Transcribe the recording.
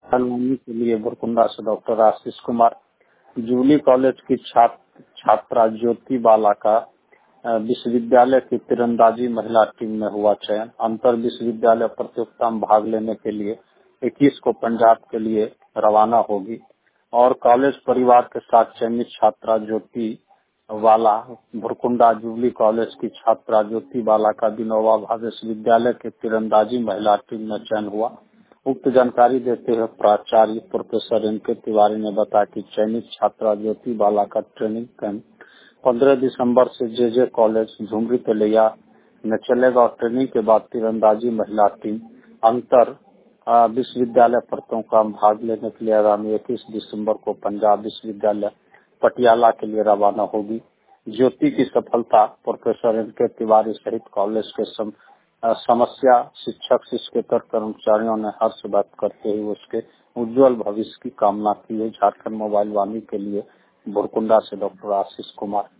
पहलवानी के लिए बुरकुंडा से doctor Ashish Kumar. Jubilee college की छात्रा ज्योति बाला का विश्वविद्यालय की तीरंदाजी महिला टीम में हुआ चयन। अंतर विश्वविद्यालय प्रतियोगिता में भाग लेने के लिए 21 को पंजाब के लिए रवाना होगी। और कॉलेज परिवार के साथ चयनित छात्रा ज्योति बाला बुरकुंडा जुबली कॉलेज की छात्रा ज्योति बाला का विनोबा भावे विश्वविद्यालय के तीरंदाजी महिला टीम में चयन हुआ। उक्त जानकारी देते हुए प्राचार्य प्रोफेसर एनके तिवारी ने बताया कि चयनित छात्रा ज्योति बाला का ट्रेनिंग कैंप 15 दिसंबर से जेजे कॉलेज झुमरी तेलैया में चलेगा और ट्रेनिंग के बाद तीरंदाजी महिला टीम अंतर विश्वविद्यालय प्रतियोगिता में भाग लेने के लिए आगामी 21 दिसंबर को पंजाब विश्वविद्यालय पटियाला के लिए रवाना होगी। ज्योति की सफलता प्रोफेसर एनके तिवारी सहित कॉलेज के समस्या शिक्षक शिक्षकेतर कर्मचारियों ने हर्ष व्यक्त करते हुए उसके उज्जवल भविष्य की कामना की है। झारखंड मोबाइल वाणी के लिए बुरकुंडा से डॉक्टर आशीष कुमार।